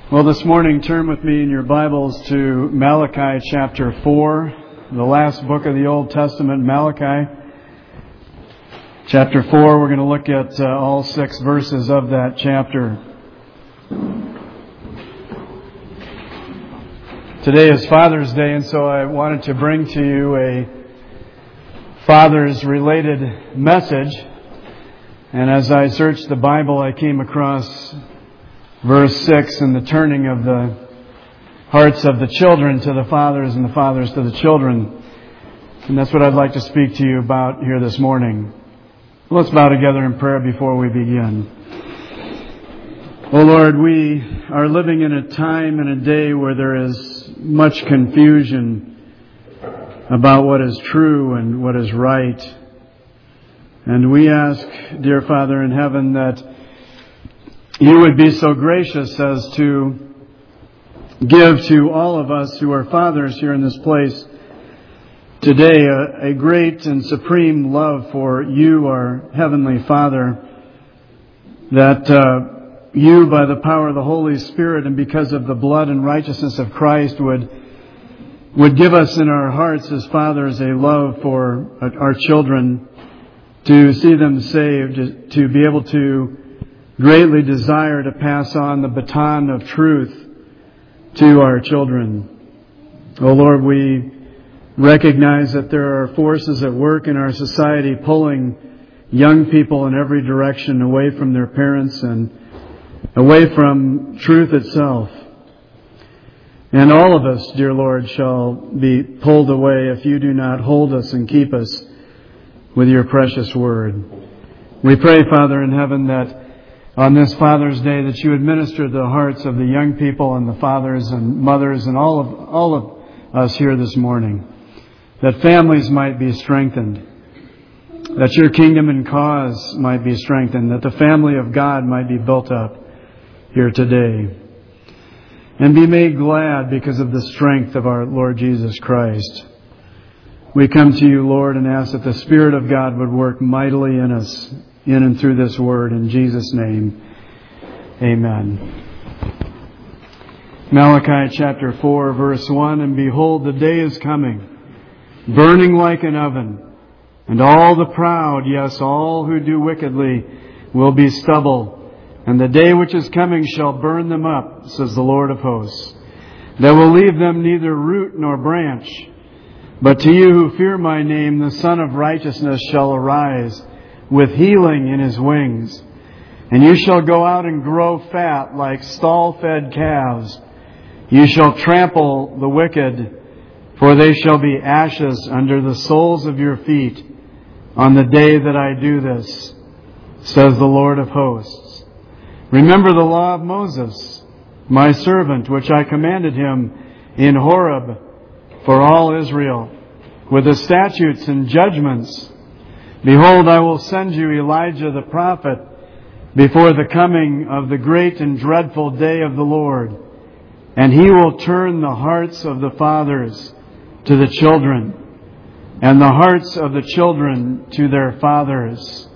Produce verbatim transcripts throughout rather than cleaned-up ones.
Well, this morning, turn with me in your Bibles to Malachi chapter four, the last book of the Old Testament, Malachi. Chapter four, we're going to look at uh, all six verses of that chapter. Today is Father's Day, and so I wanted to bring to you a Father's-related message. And as I searched the Bible, I came across verse six, and the turning of the hearts of the children to the fathers and the fathers to the children. And that's what I'd like to speak to you about here this morning. Let's bow together in prayer before we begin. Oh Lord, we are living in a time and a day where there is much confusion about what is true and what is right. And we ask, dear Father in heaven, that You would be so gracious as to give to all of us who are fathers here in this place today a, a great and supreme love for You, our Heavenly Father, that uh, You, by the power of the Holy Spirit and because of the blood and righteousness of Christ, would would give us in our hearts as fathers a love for our children, to see them saved, to be able to greatly desire to pass on the baton of truth to our children. Oh Lord, we recognize that there are forces at work in our society pulling young people in every direction away from their parents and away from truth itself. And all of us, dear Lord, shall be pulled away if You do not hold us and keep us with Your precious word. We pray, Father in heaven, that on this Father's Day that You would minister to the hearts of the young people and the fathers and mothers and all of all of us here this morning, that families might be strengthened, that Your kingdom and cause might be strengthened, that the family of God might be built up here today, and be made glad because of the strength of our Lord Jesus Christ. We come to You, Lord, and ask that the Spirit of God would work mightily in us, in and through this word. In Jesus' name, amen. Malachi chapter four, verse one, And behold, the day is coming, burning like an oven, and all the proud, yes, all who do wickedly, will be stubble. And the day which is coming shall burn them up, says the Lord of hosts. That will leave them neither root nor branch. But to you who fear My name, the Son of Righteousness shall arise, with healing in His wings. And you shall go out and grow fat like stall-fed calves. You shall trample the wicked, for they shall be ashes under the soles of your feet on the day that I do this, says the Lord of hosts. Remember the law of Moses, My servant, which I commanded him in Horeb for all Israel, with the statutes and judgments. Behold, I will send you Elijah the prophet before the coming of the great and dreadful day of the Lord. And he will turn the hearts of the fathers to the children, and the hearts of the children to their fathers,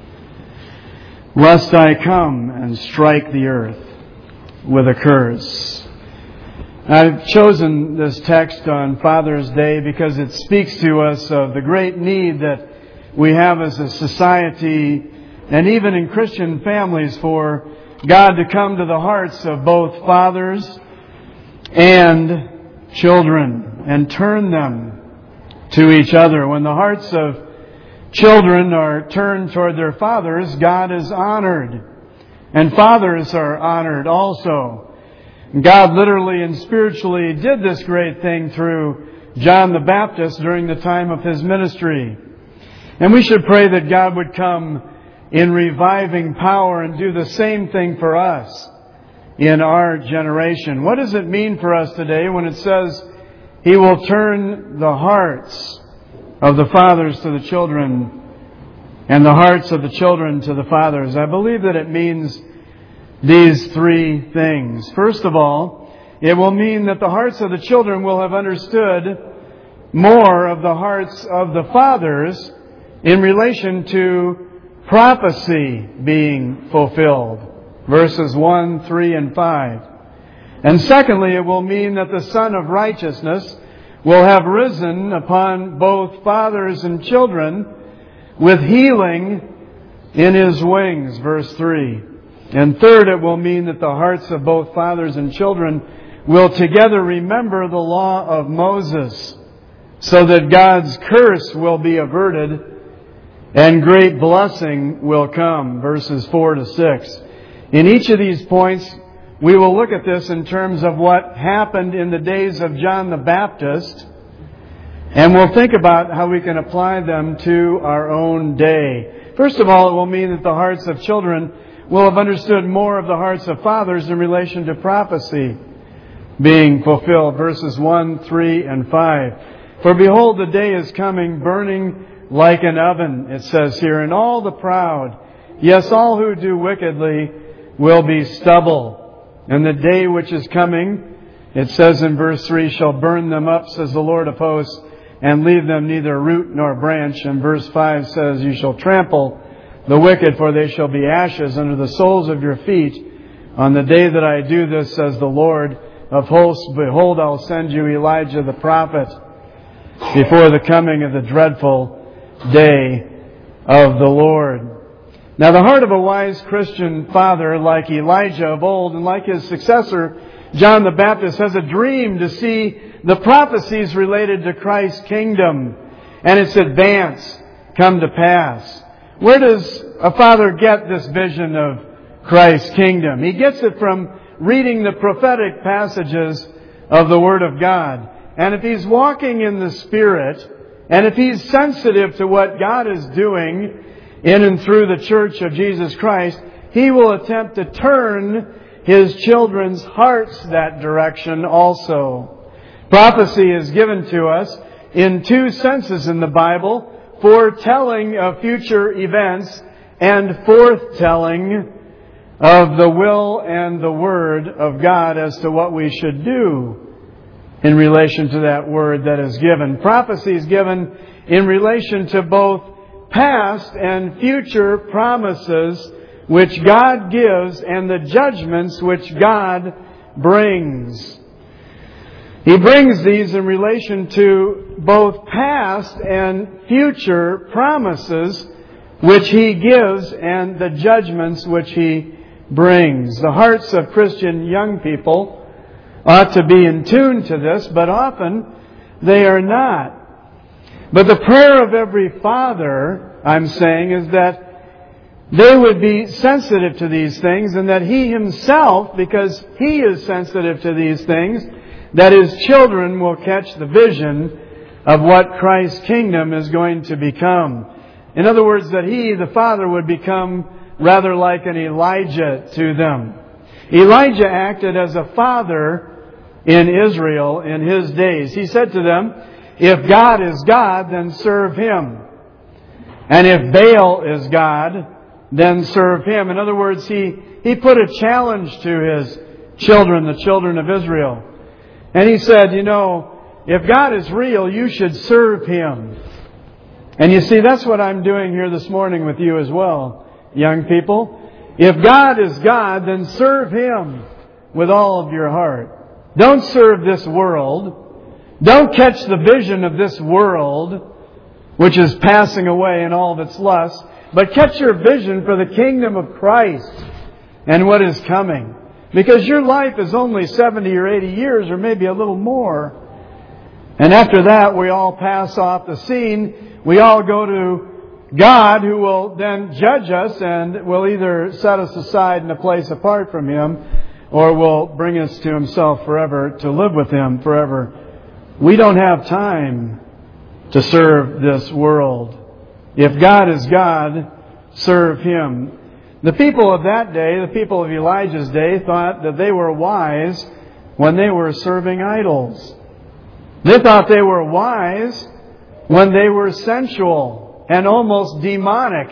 lest I come and strike the earth with a curse. I've chosen this text on Father's Day because it speaks to us of the great need that we have as a society, and even in Christian families, for God to come to the hearts of both fathers and children and turn them to each other. When the hearts of children are turned toward their fathers, God is honored, and fathers are honored also. God literally and spiritually did this great thing through John the Baptist during the time of his ministry. And we should pray that God would come in reviving power and do the same thing for us in our generation. What does it mean for us today when it says He will turn the hearts of the fathers to the children and the hearts of the children to the fathers? I believe that it means these three things. First of all, it will mean that the hearts of the children will have understood more of the hearts of the fathers in relation to prophecy being fulfilled. Verses one, three, and five. And secondly, it will mean that the Son of Righteousness will have risen upon both fathers and children with healing in His wings, verse three. And third, it will mean that the hearts of both fathers and children will together remember the law of Moses, so that God's curse will be averted and great blessing will come, verses four to six. In each of these points, we will look at this in terms of what happened in the days of John the Baptist, and we'll think about how we can apply them to our own day. First of all, it will mean that the hearts of children will have understood more of the hearts of fathers in relation to prophecy being fulfilled, verses one, three, and five. For behold, the day is coming, burning like an oven, it says here, and all the proud, yes, all who do wickedly, will be stubble. And the day which is coming, it says in verse three, shall burn them up, says the Lord of hosts, and leave them neither root nor branch. And verse five says, you shall trample the wicked, for they shall be ashes under the soles of your feet. On the day that I do this, says the Lord of hosts, behold, I'll send you Elijah the prophet before the coming of the dreadful day of the Lord. Now, the heart of a wise Christian father like Elijah of old and like his successor, John the Baptist, has a dream to see the prophecies related to Christ's kingdom and its advance come to pass. Where does a father get this vision of Christ's kingdom? He gets it from reading the prophetic passages of the Word of God. And if he's walking in the Spirit, and if he's sensitive to what God is doing in and through the church of Jesus Christ, he will attempt to turn his children's hearts that direction also. Prophecy is given to us in two senses in the Bible: foretelling of future events and forthtelling of the will and the Word of God as to what we should do in relation to that Word that is given. Prophecy is given in relation to both past and future promises which God gives and the judgments which God brings. He brings these in relation to both past and future promises which He gives and the judgments which He brings. The hearts of Christian young people ought to be in tune to this, but often they are not. But the prayer of every father, I'm saying, is that they would be sensitive to these things, and that he himself, because he is sensitive to these things, that his children will catch the vision of what Christ's kingdom is going to become. In other words, that he, the father, would become rather like an Elijah to them. Elijah acted as a father in Israel in his days. He said to them, if God is God, then serve Him. And if Baal is God, then serve him. In other words, he, he put a challenge to his children, the children of Israel. And he said, you know, if God is real, you should serve Him. And you see, that's what I'm doing here this morning with you as well, young people. If God is God, then serve Him with all of your heart. Don't serve this world. Don't catch the vision of this world, which is passing away in all of its lusts, but catch your vision for the kingdom of Christ and what is coming. Because your life is only seventy or eighty years, or maybe a little more. And after that, we all pass off the scene. We all go to God, who will then judge us and will either set us aside in a place apart from Him, or will bring us to Himself forever to live with Him forever. We don't have time to serve this world. If God is God, serve Him. The people of that day, the people of Elijah's day, thought that they were wise when they were serving idols. They thought they were wise when they were sensual and almost demonic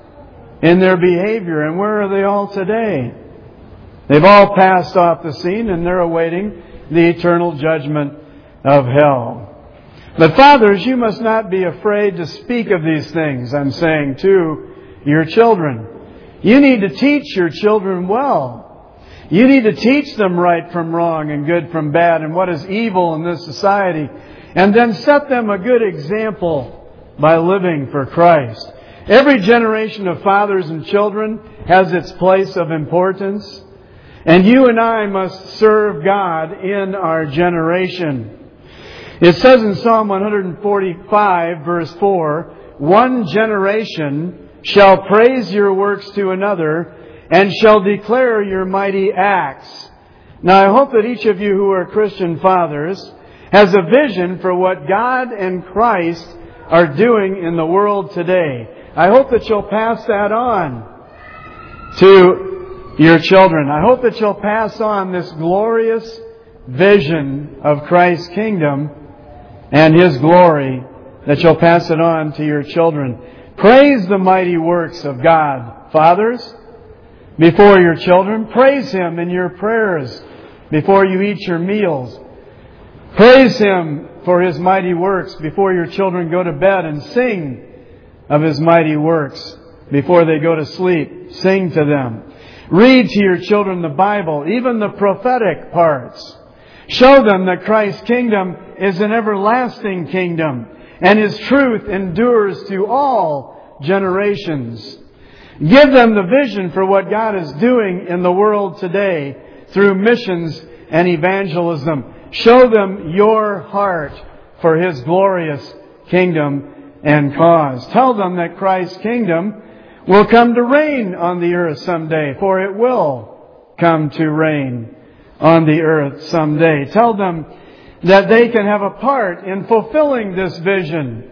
in their behavior. And where are they all today? They've all passed off the scene, and they're awaiting the eternal judgment of hell. But fathers, you must not be afraid to speak of these things, I'm saying, to your children. You need to teach your children well. You need to teach them right from wrong and good from bad and what is evil in this society. And then set them a good example by living for Christ. Every generation of fathers and children has its place of importance. And you and I must serve God in our generation. It says in Psalm one forty-five, verse four, one generation shall praise your works to another and shall declare your mighty acts. Now I hope that each of you who are Christian fathers has a vision for what God and Christ are doing in the world today. I hope that you'll pass that on to your children. I hope that you'll pass on this glorious vision of Christ's kingdom and His glory, that you'll pass it on to your children. Praise the mighty works of God, fathers, before your children. Praise Him in your prayers before you eat your meals. Praise Him for His mighty works before your children go to bed, and sing of His mighty works before they go to sleep. Sing to them. Read to your children the Bible, even the prophetic parts. Show them that Christ's kingdom is an everlasting kingdom, and His truth endures to all generations. Give them the vision for what God is doing in the world today through missions and evangelism. Show them your heart for His glorious kingdom and cause. Tell them that Christ's kingdom will come to reign on the earth someday, for it will come to reign on the earth someday. Tell them that they can have a part in fulfilling this vision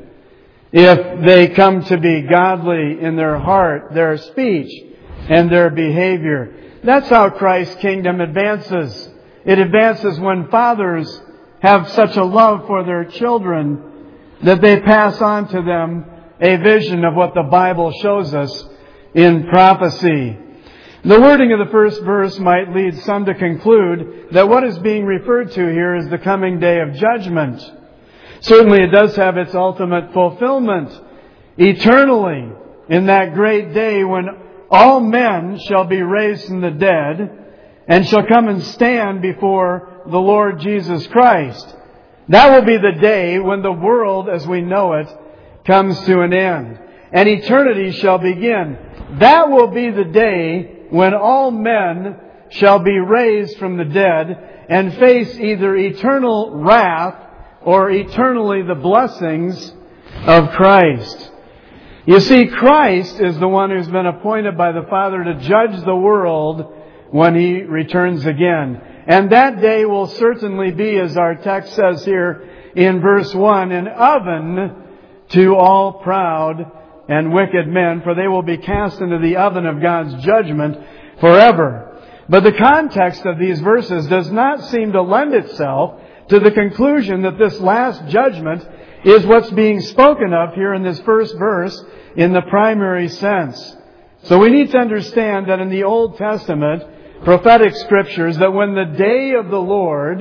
if they come to be godly in their heart, their speech, and their behavior. That's how Christ's kingdom advances. It advances when fathers have such a love for their children that they pass on to them a vision of what the Bible shows us in prophecy. The wording of the first verse might lead some to conclude that what is being referred to here is the coming day of judgment. Certainly it does have its ultimate fulfillment eternally in that great day when all men shall be raised from the dead and shall come and stand before the Lord Jesus Christ. That will be the day when the world as we know it comes to an end, and eternity shall begin. That will be the day when all men shall be raised from the dead and face either eternal wrath or eternally the blessings of Christ. You see, Christ is the one who's been appointed by the Father to judge the world when He returns again. And that day will certainly be, as our text says here in verse one, an oven to all proud and wicked men, for they will be cast into the oven of God's judgment forever. But the context of these verses does not seem to lend itself to the conclusion that this last judgment is what's being spoken of here in this first verse in the primary sense. So we need to understand that in the Old Testament prophetic scriptures, that when the day of the Lord,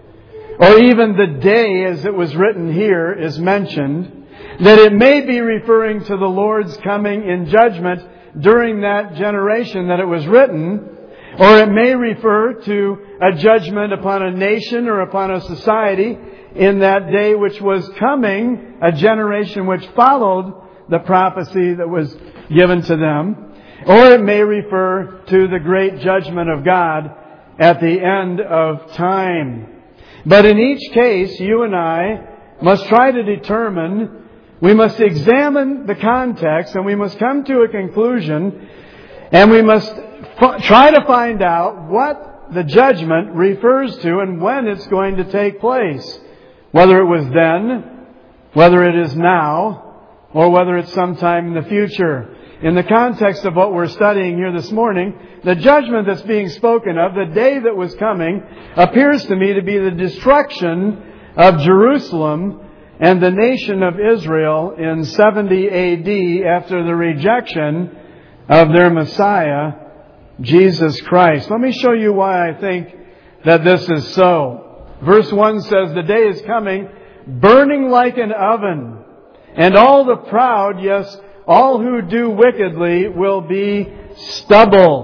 or even the day as it was written here, is mentioned, that it may be referring to the Lord's coming in judgment during that generation that it was written, or it may refer to a judgment upon a nation or upon a society in that day which was coming, a generation which followed the prophecy that was given to them. Or it may refer to the great judgment of God at the end of time. But in each case, you and I must try to determine, we must examine the context, and we must come to a conclusion, and we must f- try to find out what the judgment refers to and when it's going to take place. Whether it was then, whether it is now, or whether it's sometime in the future. In the context of what we're studying here this morning, the judgment that's being spoken of, the day that was coming, appears to me to be the destruction of Jerusalem and the nation of Israel in seventy A D after the rejection of their Messiah, Jesus Christ. Let me show you why I think that this is so. Verse one says, the day is coming, burning like an oven, and all the proud, yes, all who do wickedly will be stubble.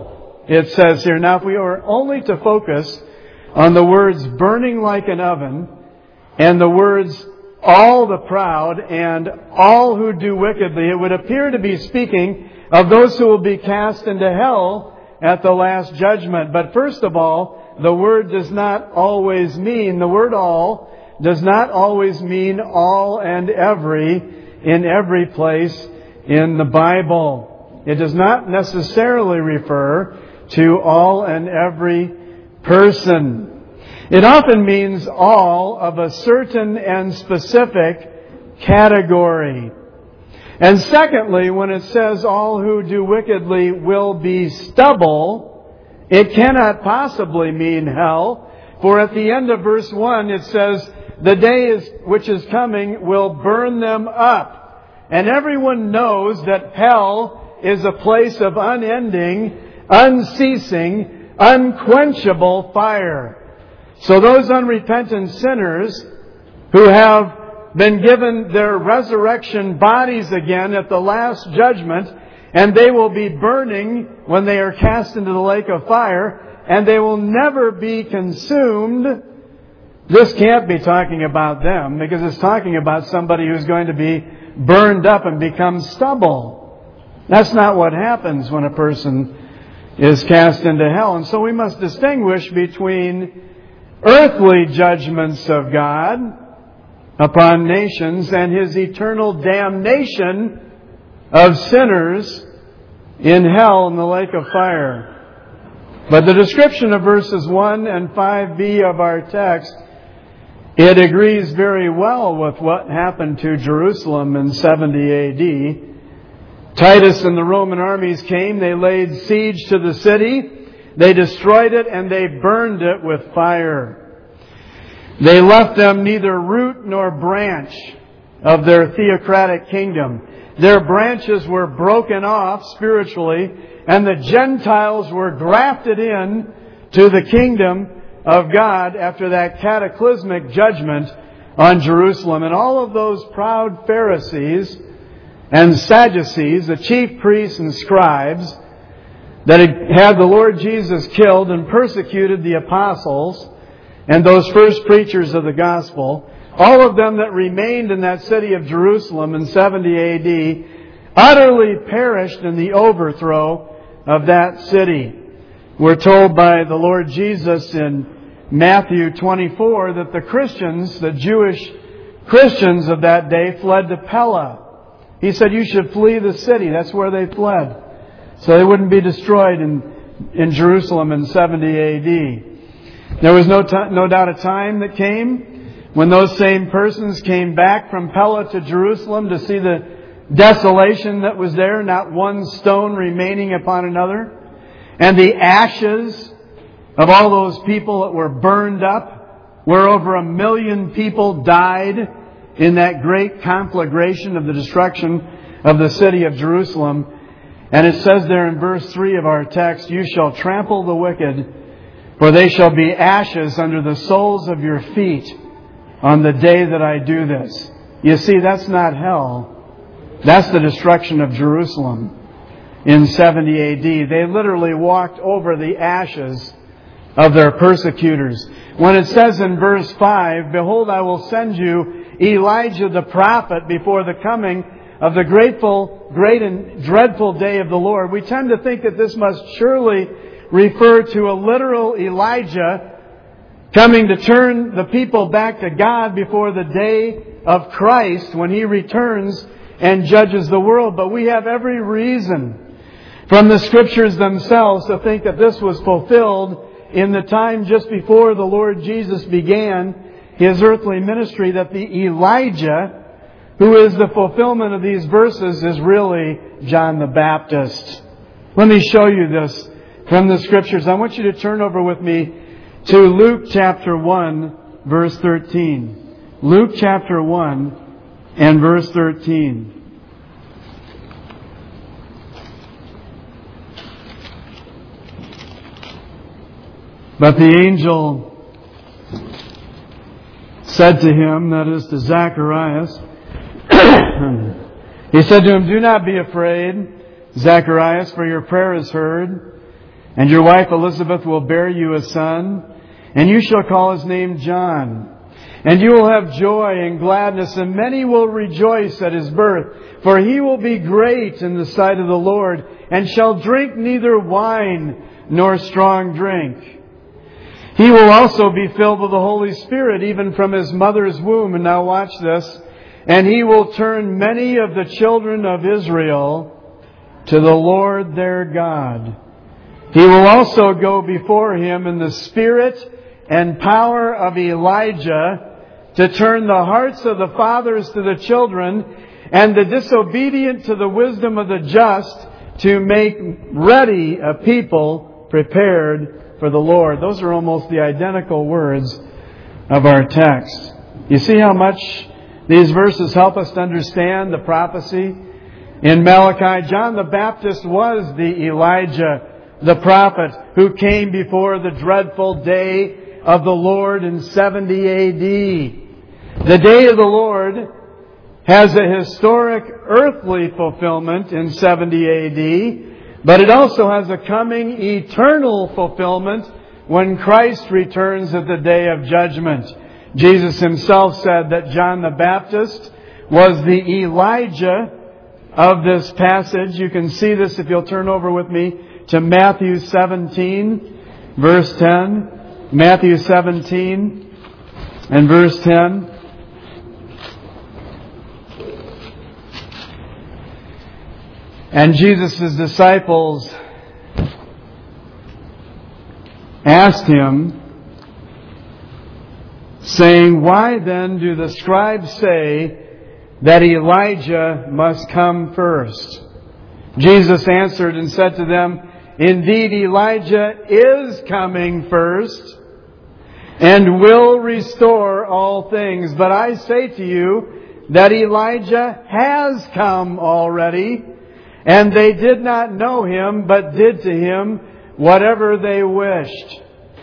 it says here. Now, if we were only to focus on the words burning like an oven and the words all the proud and all who do wickedly, it would appear to be speaking of those who will be cast into hell at the last judgment. But first of all, the word does not always mean, the word all does not always mean all and every in every place in the Bible. It does not necessarily refer to all and every person. It often means all of a certain and specific category. And secondly, when it says all who do wickedly will be stubble, it cannot possibly mean hell. For at the end of verse one it says, the day is, which is coming will burn them up. And everyone knows that hell is a place of unending, unceasing, unquenchable fire. So those unrepentant sinners who have been given their resurrection bodies again at the last judgment, and they will be burning when they are cast into the lake of fire, and they will never be consumed. This can't be talking about them, because it's talking about somebody who's going to be burned up and become stubble. That's not what happens when a person is cast into hell. And so we must distinguish between earthly judgments of God upon nations and His eternal damnation of sinners in hell in the lake of fire. But the description of verses one and five b of our text, it agrees very well with what happened to Jerusalem in seventy A D. Titus and the Roman armies came, they laid siege to the city, they destroyed it, and they burned it with fire. They left them neither root nor branch of their theocratic kingdom. Their branches were broken off spiritually, and the Gentiles were grafted in to the kingdom of God after that cataclysmic judgment on Jerusalem. And all of those proud Pharisees and Sadducees, the chief priests and scribes, that had the Lord Jesus killed and persecuted the apostles and those first preachers of the gospel, all of them that remained in that city of Jerusalem in seventy A D, utterly perished in the overthrow of that city. We're told by the Lord Jesus in Matthew twenty-four that the Christians, the Jewish Christians of that day, fled to Pella. He said you should flee the city. That's where they fled, so they wouldn't be destroyed in, in Jerusalem in seventy A D. There was no, t- no doubt a time that came when those same persons came back from Pella to Jerusalem to see the desolation that was there, not one stone remaining upon another, and the ashes of all those people that were burned up, where over a million people died in that great conflagration of the destruction of the city of Jerusalem. And it says there in verse three of our text, you shall trample the wicked, for they shall be ashes under the soles of your feet on the day that I do this. You see, that's not hell. That's the destruction of Jerusalem in seventy A D. They literally walked over the ashes of their persecutors. When it says in verse five, behold, I will send you Elijah the prophet before the coming of the grateful, great and dreadful day of the Lord, we tend to think that this must surely refer to a literal Elijah coming to turn the people back to God before the day of Christ when He returns and judges the world. But we have every reason from the Scriptures themselves to think that this was fulfilled in the time just before the Lord Jesus began His earthly ministry, that the Elijah who is the fulfillment of these verses is really John the Baptist. Let me show you this from the Scriptures. I want you to turn over with me to Luke chapter one, verse thirteen. Luke chapter one and verse thirteen. But the angel said to him, that is to Zacharias, he said to him, do not be afraid, Zacharias, for your prayer is heard. And your wife Elizabeth will bear you a son, and you shall call his name John. And you will have joy and gladness, and many will rejoice at his birth. For he will be great in the sight of the Lord, and shall drink neither wine nor strong drink. He will also be filled with the Holy Spirit, even from his mother's womb. And now watch this. And he will turn many of the children of Israel to the Lord their God. He will also go before him in the spirit and power of Elijah, to turn the hearts of the fathers to the children, and the disobedient to the wisdom of the just, to make ready a people prepared for the Lord. Those are almost the identical words of our text. You see how much these verses help us to understand the prophecy? In Malachi, John the Baptist was the Elijah, the prophet, who came before the dreadful day of the Lord in seventy A D. The day of the Lord has a historic earthly fulfillment in seventy A D, but it also has a coming eternal fulfillment when Christ returns at the day of judgment. Jesus himself said that John the Baptist was the Elijah of this passage. You can see this if you'll turn over with me to Matthew seventeen, verse ten. Matthew seventeen and verse ten. And Jesus' disciples asked him, saying, "Why then do the scribes say that Elijah must come first?" Jesus answered and said to them, "Indeed, Elijah is coming first and will restore all things. But I say to you that Elijah has come already, and they did not know him, but did to him whatever they wished."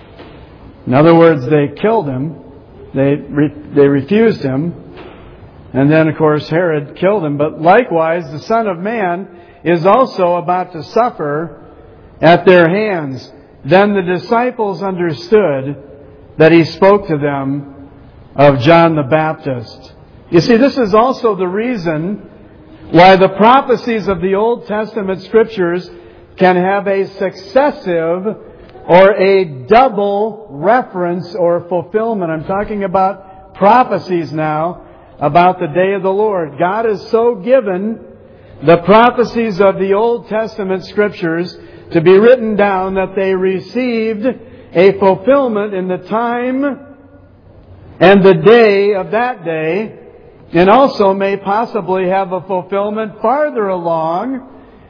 In other words, they killed him. They re- they refused him. And then, of course, Herod killed him. But likewise, the Son of Man is also about to suffer at their hands. Then the disciples understood that he spoke to them of John the Baptist. You see, this is also the reason why the prophecies of the Old Testament Scriptures can have a successive or a double reference or fulfillment. I'm talking about prophecies now about the day of the Lord. God has so given the prophecies of the Old Testament Scriptures to be written down that they received a fulfillment in the time and the day of that day, and also may possibly have a fulfillment farther along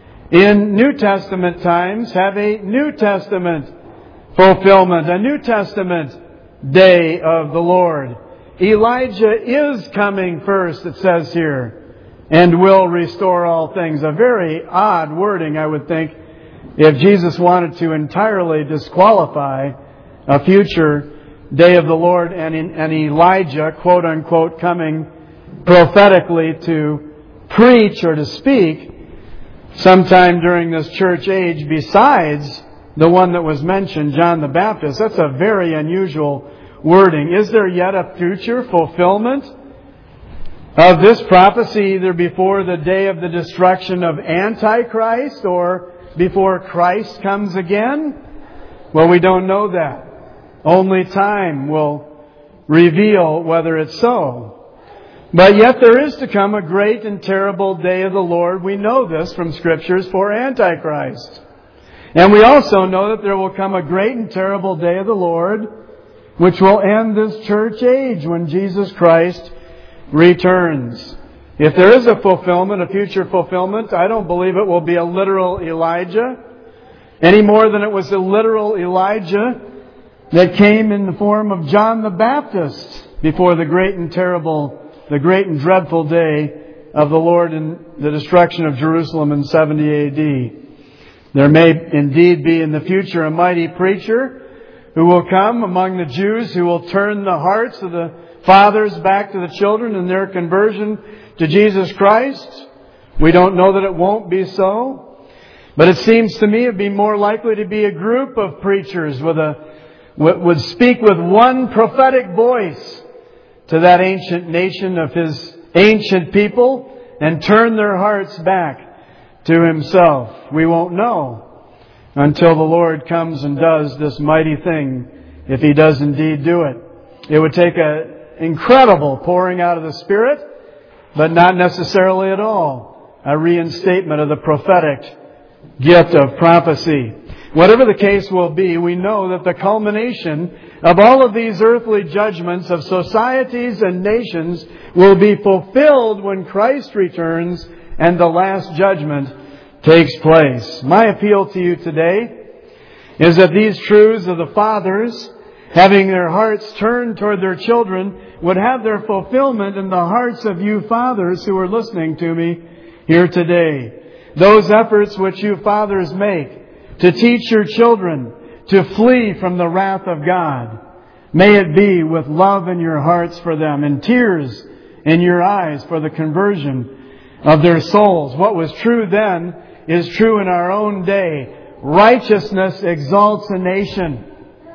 in New Testament times, have a New Testament fulfillment, a New Testament day of the Lord. Elijah is coming first, it says here, and will restore all things. A very odd wording, I would think, if Jesus wanted to entirely disqualify a future day of the Lord and, in, and Elijah, quote unquote, coming prophetically to preach or to speak sometime during this church age besides the one that was mentioned, John the Baptist. That's a very unusual wording. Is there yet a future fulfillment of this prophecy, either before the day of the destruction of Antichrist or before Christ comes again? Well, we don't know that. Only time will reveal whether it's so. But yet there is to come a great and terrible day of the Lord. We know this from Scriptures for Antichrist. And we also know that there will come a great and terrible day of the Lord, which will end this church age when Jesus Christ returns. If there is a fulfillment, a future fulfillment, I don't believe it will be a literal Elijah, any more than it was a literal Elijah that came in the form of John the Baptist before the great and terrible, the great and dreadful day of the Lord and the destruction of Jerusalem in seventy A D. There may indeed be in the future a mighty preacher who will come among the Jews, who will turn the hearts of the fathers back to the children in their conversion to Jesus Christ. We don't know that it won't be so. But it seems to me it'd be more likely to be a group of preachers with a, would speak with one prophetic voice to that ancient nation of His ancient people and turn their hearts back to Himself. We won't know until the Lord comes and does this mighty thing, if He does indeed do it. It would take an incredible pouring out of the Spirit, but not necessarily at all a reinstatement of the prophetic gift of prophecy. Whatever the case will be, we know that the culmination of all of these earthly judgments of societies and nations will be fulfilled when Christ returns and the last judgment takes place. My appeal to you today is that these truths of the fathers, having their hearts turned toward their children, would have their fulfillment in the hearts of you fathers who are listening to me here today. Those efforts which you fathers make to teach your children to flee from the wrath of God, may it be with love in your hearts for them and tears in your eyes for the conversion of their souls. What was true then is true in our own day. Righteousness exalts a nation,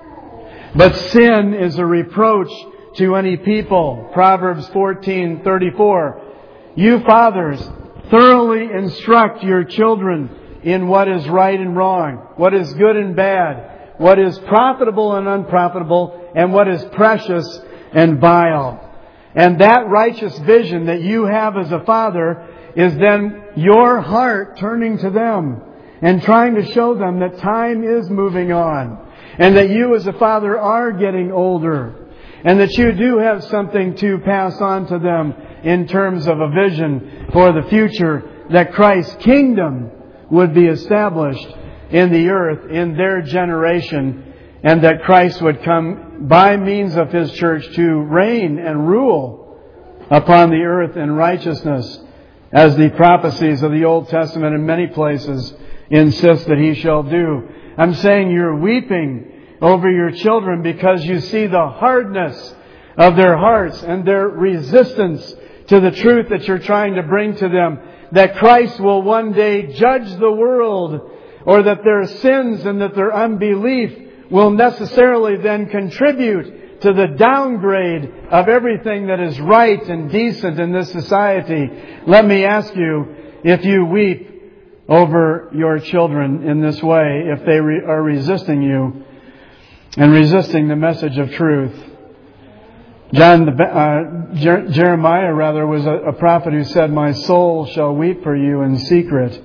but sin is a reproach to any people. Proverbs fourteen thirty-four. You fathers, thoroughly instruct your children in what is right and wrong, what is good and bad, what is profitable and unprofitable, and what is precious and vile. And that righteous vision that you have as a father is then your heart turning to them and trying to show them that time is moving on, and that you as a father are getting older, and that you do have something to pass on to them in terms of a vision for the future, that Christ's kingdom would be established in the earth in their generation, and that Christ would come by means of His church to reign and rule upon the earth in righteousness, as the prophecies of the Old Testament in many places insist that He shall do. I'm saying you're weeping over your children because you see the hardness of their hearts and their resistance to the truth that you're trying to bring to them, that Christ will one day judge the world, or that their sins and that their unbelief will necessarily then contribute to the downgrade of everything that is right and decent in this society. Let me ask you, if you weep over your children in this way, if they re- are resisting you and resisting the message of truth. John, the, uh, Jer- Jeremiah rather was a, a prophet who said, "My soul shall weep for you in secret."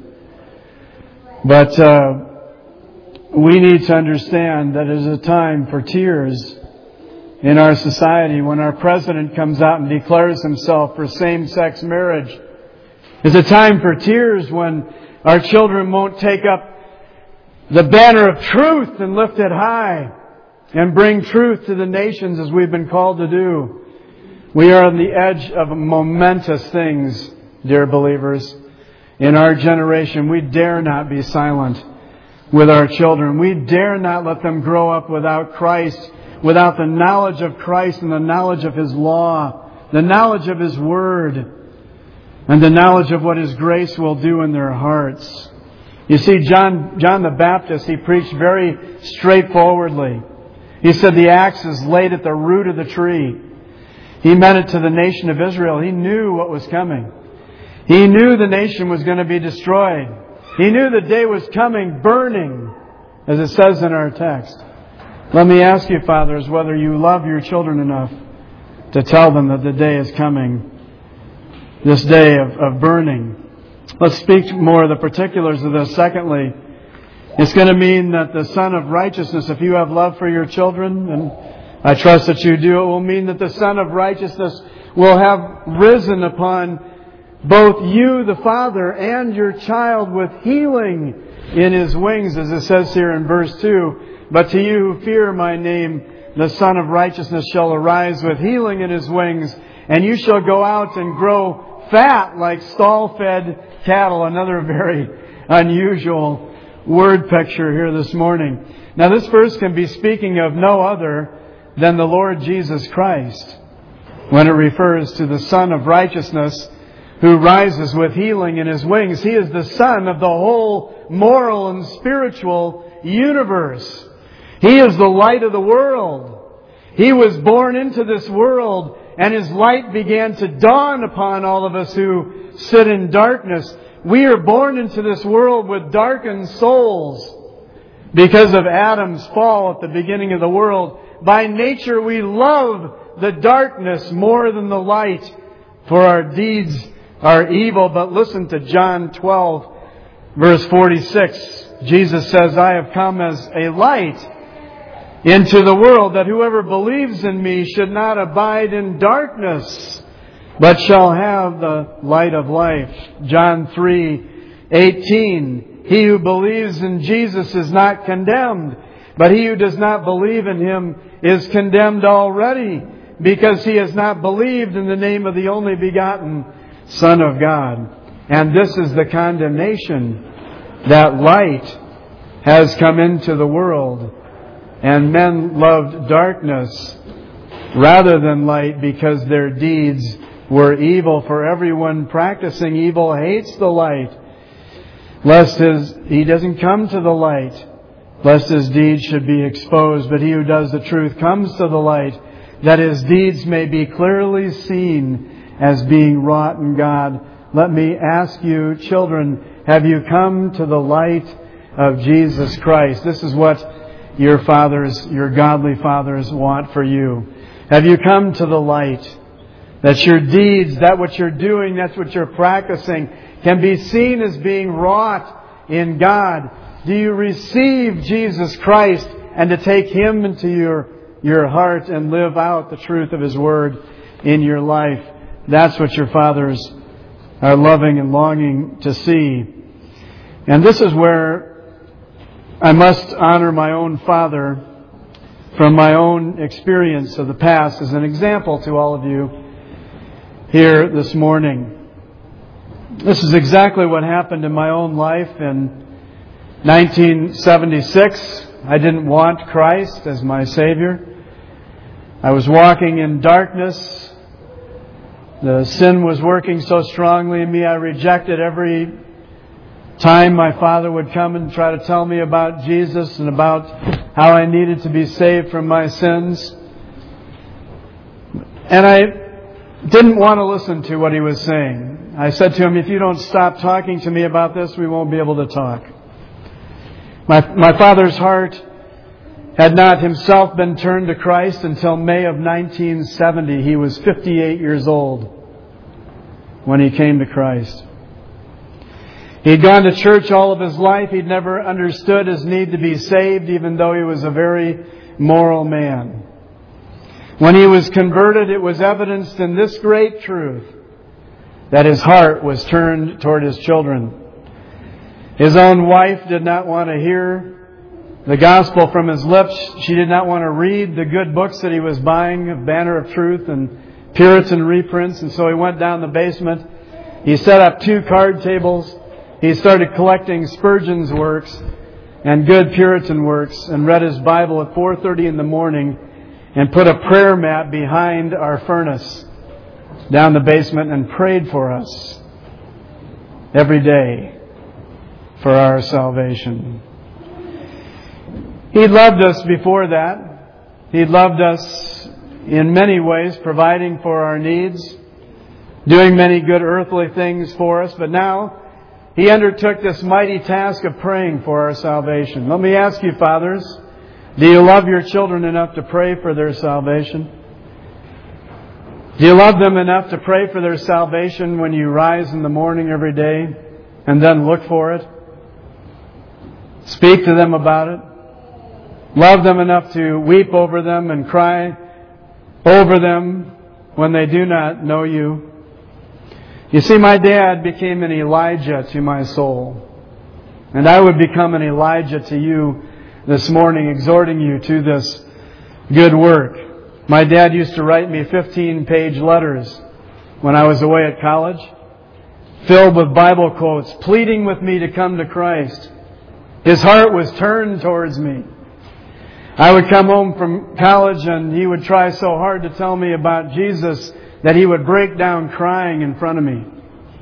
But uh, we need to understand that it is a time for tears in our society when our president comes out and declares himself for same-sex marriage. It's a time for tears when our children won't take up the banner of truth and lift it high and bring truth to the nations as we've been called to do. We are on the edge of momentous things, dear believers. In our generation, we dare not be silent with our children. We dare not let them grow up without Christ, without the knowledge of Christ and the knowledge of His law, the knowledge of His Word, and the knowledge of what His grace will do in their hearts. You see, John, John the Baptist, he preached very straightforwardly. He said the axe is laid at the root of the tree. He meant it to the nation of Israel. He knew what was coming. He knew the nation was going to be destroyed. He knew the day was coming, burning, as it says in our text. Let me ask you, fathers, whether you love your children enough to tell them that the day is coming, this day of, of burning. Let's speak more of the particulars of this. Secondly, it's going to mean that the Son of Righteousness, if you have love for your children, and I trust that you do, it will mean that the Son of Righteousness will have risen upon both you, the Father, and your child with healing in His wings, as it says here in verse two. But to you who fear my name, the Son of Righteousness shall arise with healing in His wings, and you shall go out and grow fat like stall-fed cattle. Another very unusual word picture here this morning. Now, this verse can be speaking of no other than the Lord Jesus Christ when it refers to the Son of Righteousness who rises with healing in His wings. He is the Son of the whole moral and spiritual universe. He is the light of the world. He was born into this world, and His light began to dawn upon all of us who sit in darkness. We are born into this world with darkened souls because of Adam's fall at the beginning of the world. By nature, we love the darkness more than the light, for our deeds are evil. But listen to John twelve, verse forty-six. Jesus says, I have come as a light into the world, that whoever believes in Me should not abide in darkness, but shall have the light of life. John three eighteen. He who believes in Jesus is not condemned, but he who does not believe in Him is condemned already, because he has not believed in the name of the only begotten Son of God. And this is the condemnation, that light has come into the world, and men loved darkness rather than light, because their deeds were evil. For everyone practicing evil hates the light, lest his he doesn't come to the light, lest his deeds should be exposed. But he who does the truth comes to the light, that his deeds may be clearly seen as being wrought in God. Let me ask you, children, have you come to the light of Jesus Christ? This is what your fathers, your godly fathers, want for you. Have you come to the light? That your deeds, that what you're doing, that's what you're practicing, can be seen as being wrought in God. Do you receive Jesus Christ and to take Him into your, your heart and live out the truth of His Word in your life? That's what your fathers are loving and longing to see. And this is where I must honor my own father from my own experience of the past as an example to all of you here this morning. This is exactly what happened in my own life in nineteen seventy-six. I didn't want Christ as my Savior. I was walking in darkness. The sin was working so strongly in me, I rejected every time my father would come and try to tell me about Jesus and about how I needed to be saved from my sins. And I didn't want to listen to what he was saying. I said to him, if you don't stop talking to me about this, we won't be able to talk. My, my father's heart had not himself been turned to Christ until May of nineteen seventy. He was fifty-eight years old when he came to Christ. He'd gone to church all of his life. He'd never understood his need to be saved, even though he was a very moral man. When he was converted, it was evidenced in this great truth, that his heart was turned toward his children. His own wife did not want to hear the gospel from his lips. She did not want to read the good books that he was buying, of Banner of Truth and Puritan reprints. And so he went down the basement. He set up two card tables. He started collecting Spurgeon's works and good Puritan works, and read his Bible at four thirty in the morning, and put a prayer mat behind our furnace down the basement and prayed for us every day for our salvation. He loved us before that. He loved us in many ways, providing for our needs, doing many good earthly things for us. But now He undertook this mighty task of praying for our salvation. Let me ask you, fathers, do you love your children enough to pray for their salvation? Do you love them enough to pray for their salvation when you rise in the morning every day and then look for it? Speak to them about it. Love them enough to weep over them and cry over them when they do not know you. You see, my dad became an Elijah to my soul. And I would become an Elijah to you this morning, exhorting you to this good work. My dad used to write me fifteen-page letters when I was away at college, filled with Bible quotes, pleading with me to come to Christ. His heart was turned towards me. I would come home from college and he would try so hard to tell me about Jesus that he would break down crying in front of me.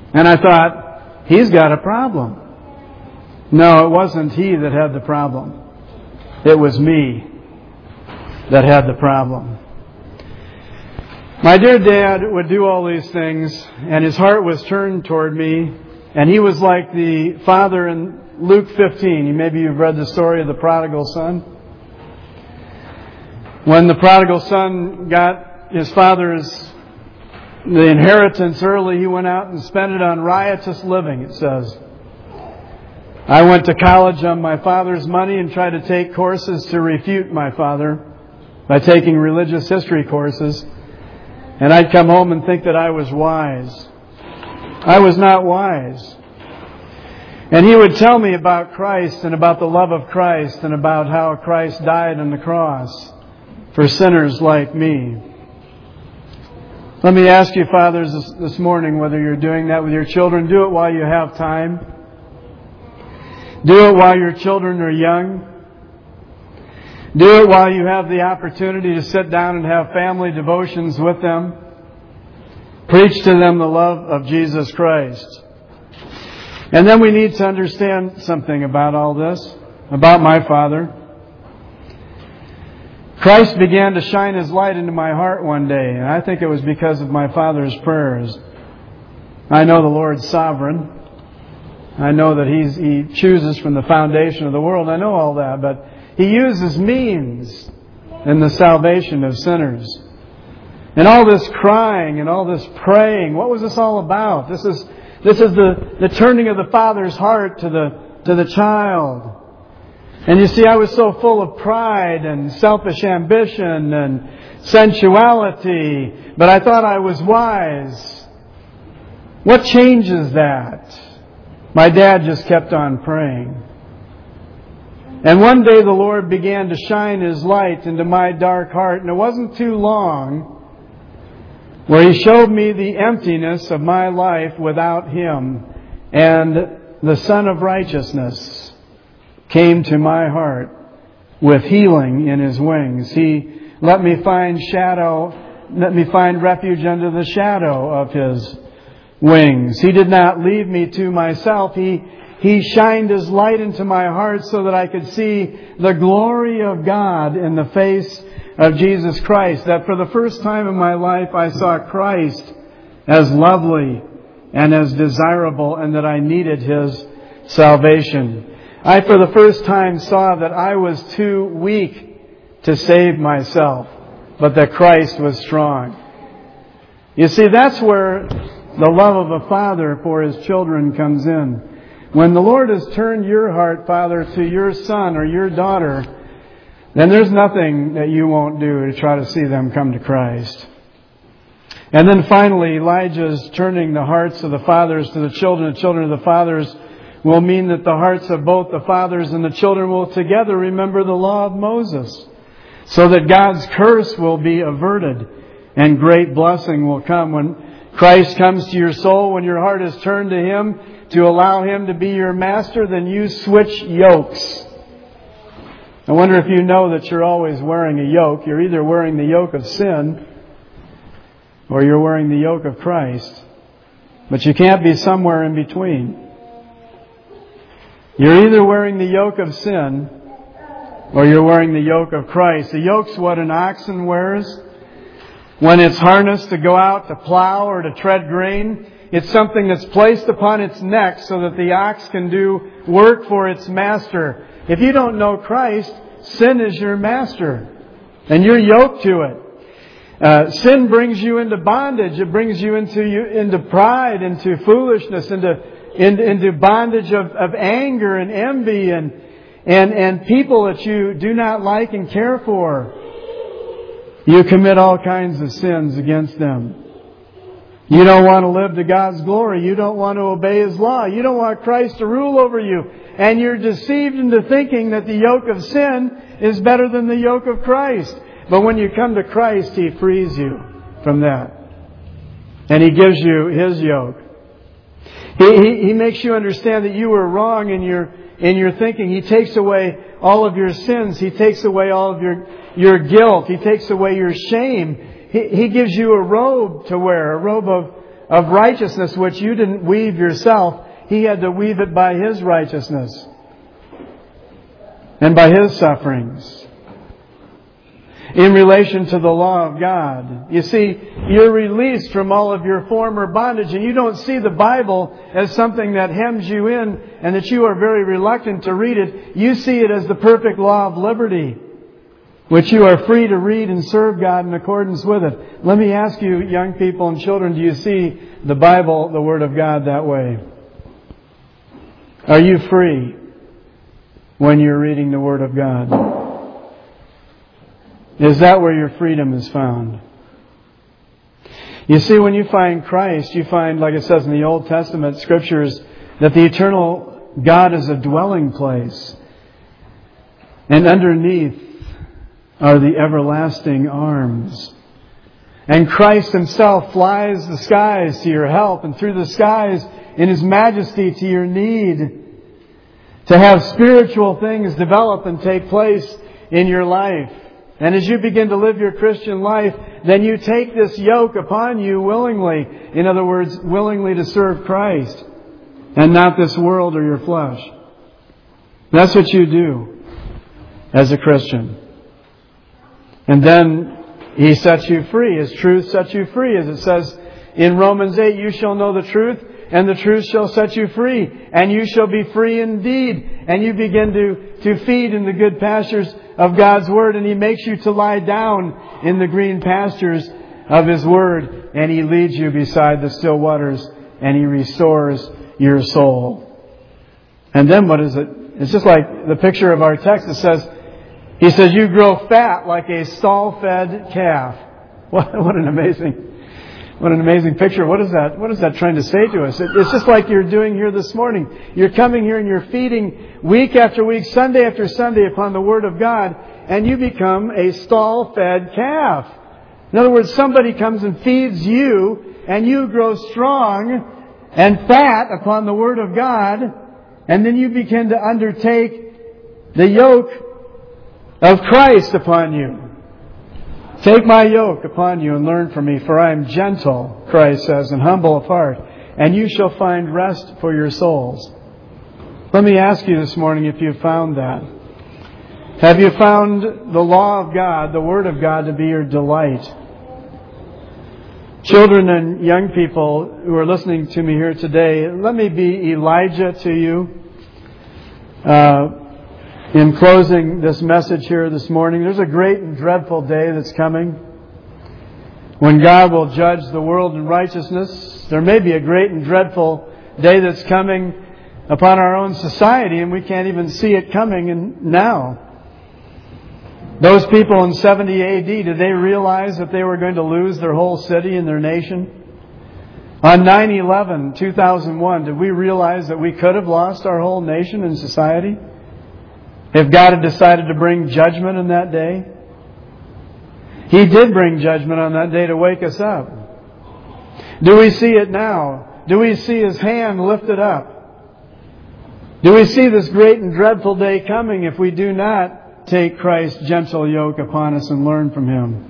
And I thought, he's got a problem. No, it wasn't he that had the problem. It was me that had the problem. My dear Dad would do all these things, and his heart was turned toward me, and he was like the father in Luke fifteen. Maybe you've read the story of the prodigal son. When the prodigal son got his father's the inheritance early, he went out and spent it on riotous living, it says. I went to college on my father's money and tried to take courses to refute my father by taking religious history courses. And I'd come home and think that I was wise. I was not wise. And he would tell me about Christ and about the love of Christ and about how Christ died on the cross for sinners like me. Let me ask you, fathers, this, this morning, whether you're doing that with your children. Do it while you have time. Do it while your children are young. Do it while you have the opportunity to sit down and have family devotions with them. Preach to them the love of Jesus Christ. And then we need to understand something about all this, about my father. Christ began to shine His light into my heart one day, and I think it was because of my father's prayers. I know the Lord's sovereign. I know that He's, He chooses from the foundation of the world. I know all that, but He uses means in the salvation of sinners. And all this crying and all this praying, what was this all about? This is this is the, the turning of the Father's heart to the to the child. And you see, I was so full of pride and selfish ambition and sensuality, but I thought I was wise. What changes that? My dad just kept on praying. And one day the Lord began to shine His light into my dark heart, and it wasn't too long where He showed me the emptiness of my life without Him, and the Son of Righteousness came to my heart with healing in His wings. He let me find shadow, let me find refuge under the shadow of His wings. He did not leave me to myself. He He shined His light into my heart so that I could see the glory of God in the face of Jesus Christ. That for the first time in my life I saw Christ as lovely and as desirable, and that I needed His salvation. I for the first time saw that I was too weak to save myself, but that Christ was strong. You see, that's where the love of a father for his children comes in. When the Lord has turned your heart, Father, to your son or your daughter, then there's nothing that you won't do to try to see them come to Christ. And then finally, Elijah's turning the hearts of the fathers to the children, the children of the fathers, will mean that the hearts of both the fathers and the children will together remember the law of Moses, so that God's curse will be averted and great blessing will come. When Christ comes to your soul, when your heart is turned to Him to allow Him to be your master, then you switch yokes. I wonder if you know that you're always wearing a yoke. You're either wearing the yoke of sin or you're wearing the yoke of Christ. But you can't be somewhere in between. You're either wearing the yoke of sin or you're wearing the yoke of Christ. The yoke's what an oxen wears when it's harnessed to go out to plow or to tread grain. It's something that's placed upon its neck so that the ox can do work for its master. If you don't know Christ, sin is your master, and you're yoked to it. Uh, sin brings you into bondage. It brings you into you, into pride, into foolishness, into into, into bondage of, of anger and envy and and and people that you do not like and care for. You commit all kinds of sins against them. You don't want to live to God's glory. You don't want to obey His law. You don't want Christ to rule over you. And you're deceived into thinking that the yoke of sin is better than the yoke of Christ. But when you come to Christ, He frees you from that. And He gives you His yoke. He, he, he makes you understand that you were wrong in your in your thinking. He takes away all of your sins. He takes away all of your, your guilt. He takes away your shame. He, he gives you a robe to wear, a robe of, of righteousness which you didn't weave yourself. He had to weave it by His righteousness and by His sufferings. In relation to the law of God. You see, you're released from all of your former bondage, and you don't see the Bible as something that hems you in and that you are very reluctant to read it. You see it as the perfect law of liberty, which you are free to read and serve God in accordance with it. Let me ask you, young people and children, do you see the Bible, the Word of God, that way? Are you free when you're reading the Word of God? Is that where your freedom is found? You see, when you find Christ, you find, like it says in the Old Testament Scriptures, that the eternal God is a dwelling place. And underneath are the everlasting arms. And Christ Himself flies the skies to your help, and through the skies in His majesty to your need to have spiritual things develop and take place in your life. And as you begin to live your Christian life, then you take this yoke upon you willingly. In other words, willingly to serve Christ and not this world or your flesh. That's what you do as a Christian. And then He sets you free. His truth sets you free. As it says in Romans eight, you shall know the truth, and the truth shall set you free. And you shall be free indeed. And you begin to, to feed in the good pastures of God's Word. And He makes you to lie down in the green pastures of His Word. And He leads you beside the still waters. And He restores your soul. And then what is it? It's just like the picture of our text. It says, He says, you grow fat like a stall-fed calf. What, what an amazing What an amazing picture. What is that? What is that trying to say to us? It, it's just like you're doing here this morning. You're coming here and you're feeding week after week, Sunday after Sunday upon the Word of God, and you become a stall-fed calf. In other words, somebody comes and feeds you, and you grow strong and fat upon the Word of God, and then you begin to undertake the yoke of Christ upon you. Take my yoke upon you and learn from me, for I am gentle, Christ says, and humble of heart, and you shall find rest for your souls. Let me ask you this morning if you've found that. Have you found the law of God, the Word of God, to be your delight? Children and young people who are listening to me here today, let me be Elijah to you. Uh, In closing this message here this morning, there's a great and dreadful day that's coming when God will judge the world in righteousness. There may be a great and dreadful day that's coming upon our own society, and we can't even see it coming in now. Those people in seventy A D, did they realize that they were going to lose their whole city and their nation? On nine eleven, two thousand one, did we realize that we could have lost our whole nation and society if God had decided to bring judgment on that day? He did bring judgment on that day to wake us up. Do we see it now? Do we see His hand lifted up? Do we see this great and dreadful day coming if we do not take Christ's gentle yoke upon us and learn from Him?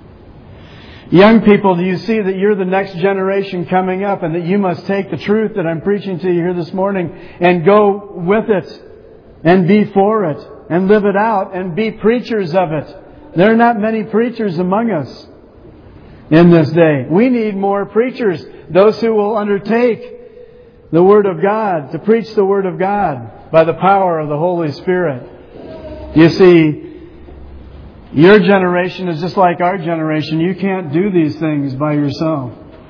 Young people, do you see that you're the next generation coming up and that you must take the truth that I'm preaching to you here this morning and go with it and be for it and live it out and be preachers of it? There are not many preachers among us in this day. We need more preachers, those who will undertake the Word of God, to preach the Word of God by the power of the Holy Spirit. You see, your generation is just like our generation. You can't do these things by yourself.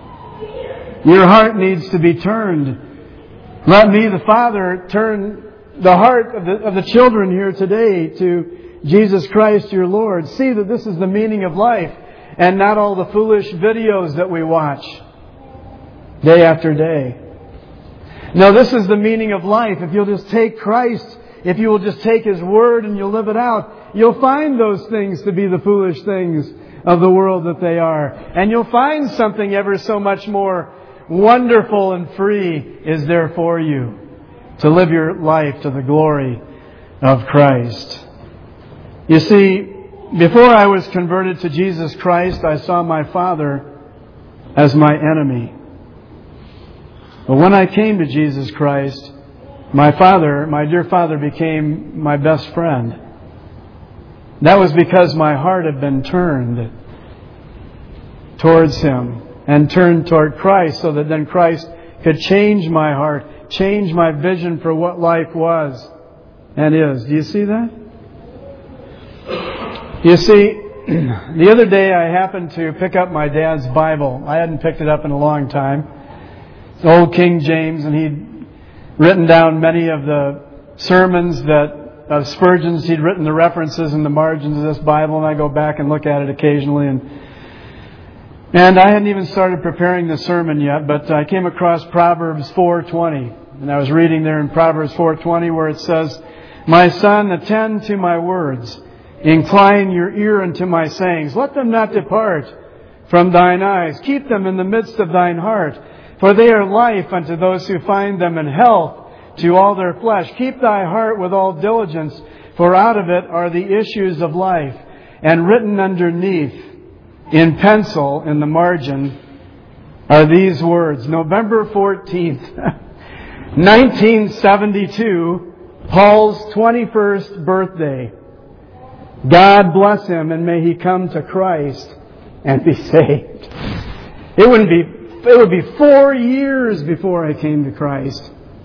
Your heart needs to be turned. Let me, the Father, turn the heart of the, of the children here today to Jesus Christ, your Lord. See that this is the meaning of life and not all the foolish videos that we watch day after day. No, this is the meaning of life. If you'll just take Christ, if you will just take His Word and you'll live it out, you'll find those things to be the foolish things of the world that they are. And you'll find something ever so much more wonderful and free is there for you to live your life to the glory of Christ. You see, before I was converted to Jesus Christ, I saw my Father as my enemy. But when I came to Jesus Christ, my father, my dear father, became my best friend. That was because my heart had been turned towards Him and turned toward Christ, so that then Christ could change my heart, change my vision for what life was and is. Do you see that? You see, the other day I happened to pick up my dad's Bible. I hadn't picked it up in a long time. It's old King James, and he'd written down many of the sermons that of Spurgeon's. He'd written the references in the margins of this Bible, and I go back and look at it occasionally. And and I hadn't even started preparing the sermon yet, but I came across Proverbs four twenty, and I was reading there in Proverbs four twenty where it says, "My son, attend to my words. Incline your ear unto my sayings. Let them not depart from thine eyes. Keep them in the midst of thine heart. For they are life unto those who find them, and health to all their flesh. Keep thy heart with all diligence, for out of it are the issues of life." And written underneath, in pencil, in the margin, are these words. November fourteenth, nineteen seventy-two, Paul's twenty-first birthday. God bless him, and may he come to Christ and be saved. It wouldn't be, it would be four years before I came to Christ.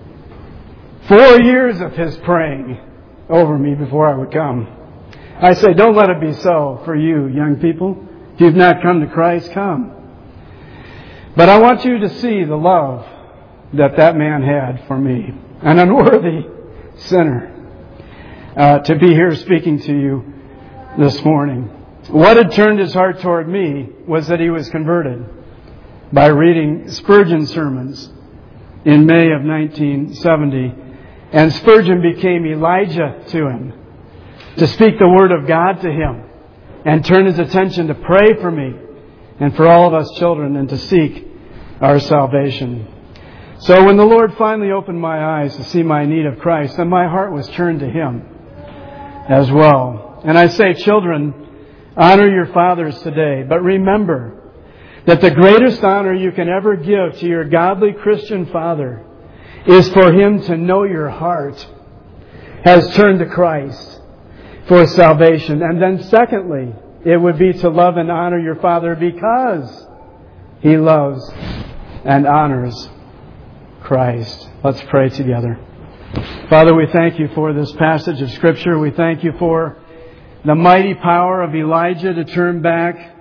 Four years of His praying over me before I would come. I say, don't let it be so for you, young people. If you've not come to Christ, come. But I want you to see the love that that man had for me, an unworthy sinner, uh, to be here speaking to you this morning. What had turned his heart toward me was that he was converted by reading Spurgeon's sermons in May of nineteen seventy. And Spurgeon became Elijah to him, to speak the Word of God to him, and turn his attention to pray for me and for all of us children, and to seek our salvation. So when the Lord finally opened my eyes to see my need of Christ, then my heart was turned to Him as well. And I say, children, honor your fathers today, but remember that the greatest honor you can ever give to your godly Christian father is for him to know your heart has turned to Christ for salvation. And then secondly, it would be to love and honor your father because he loves and honors Christ. Let's pray together. Father, we thank you for this passage of Scripture. We thank you for the mighty power of Elijah to turn back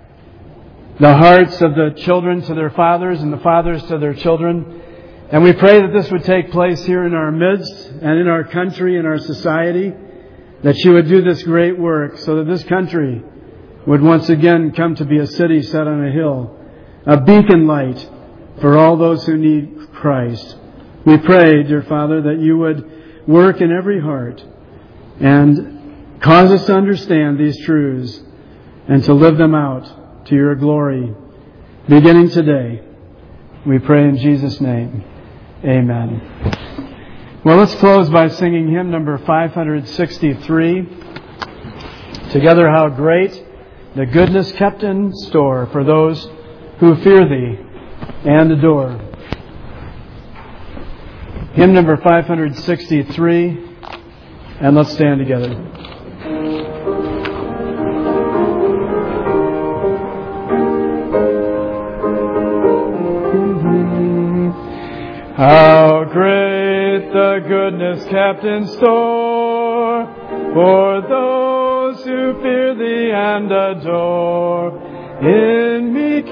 the hearts of the children to their fathers and the fathers to their children. And we pray that this would take place here in our midst and in our country and our society, that you would do this great work so that this country would once again come to be a city set on a hill, a beacon light for all those who need Christ. We pray, dear Father, that you would work in every heart and cause us to understand these truths and to live them out to your glory, beginning today. We pray in Jesus' name. Amen. Well, let's close by singing hymn number five sixty-three. Together, how great the goodness kept in store for those who fear thee and adore. Hymn number five sixty-three, and let's stand together. How great the goodness kept in store for those who fear thee and adore. In meek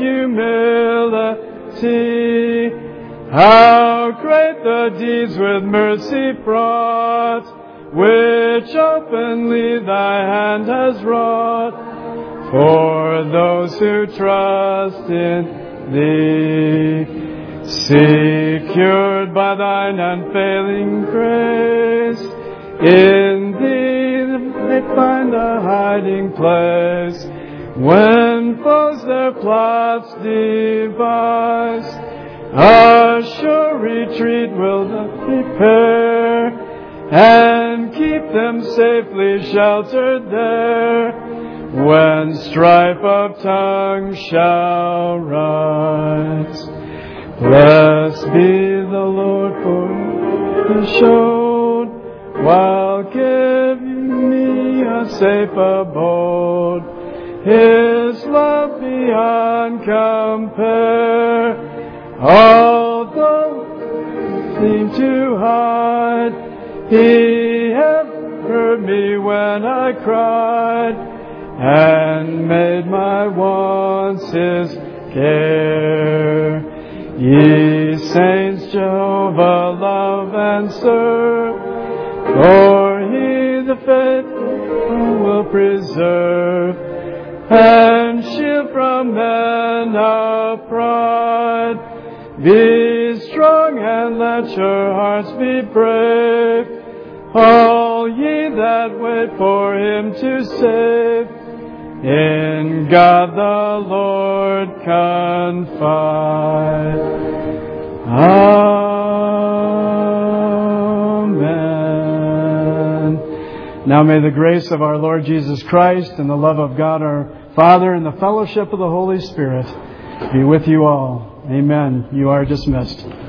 humility, how great the deeds with mercy fraught, which openly thy hand has wrought, for those who trust in thee. Secured by thine unfailing grace, in thee they find a hiding place. When foes their plots devise, a sure retreat will thou prepare, and keep them safely sheltered there, when strife of tongue shall rise. Blessed Blessed be the Lord, for He showed while giving me a safe abode. His love beyond compare, although it seemed to hide, He had heard me when I cried, and made my wants His care. Ye saints, Jehovah love and serve, for He the faithful will preserve, and shield from men of pride. Be strong and let your hearts be brave, all ye that wait for Him to save. In God the Lord confide. Amen. Now may the grace of our Lord Jesus Christ and the love of God our Father and the fellowship of the Holy Spirit be with you all. Amen. You are dismissed.